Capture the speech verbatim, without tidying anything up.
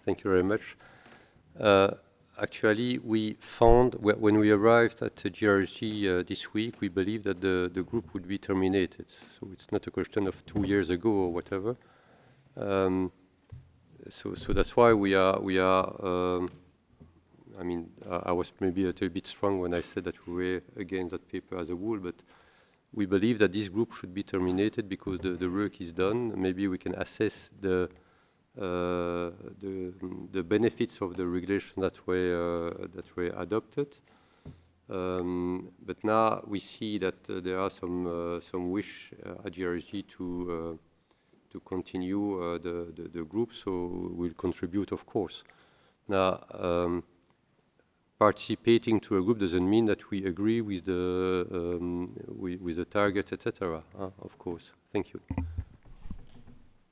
Thank you very much. Uh, actually, we found wh- when we arrived at the G R S G uh, this week, we believed that the, the group would be terminated. So it's not a question of two years ago or whatever. Um, so, so that's why we are we are. Um, I mean, I, I was maybe a little bit strong when I said that we were against that paper as a whole, but we believe that this group should be terminated because the, the work is done. Maybe we can assess the uh, the, the benefits of the regulation that were uh, that were adopted. Um, but now we see that uh, there are some uh, some wish uh, at G R S G to uh, to continue uh, the, the the group, so we'll contribute, of course. Now. Um, Participating to a group doesn't mean that we agree with the um, with, with the targets, et cetera. Uh, of course. Thank you.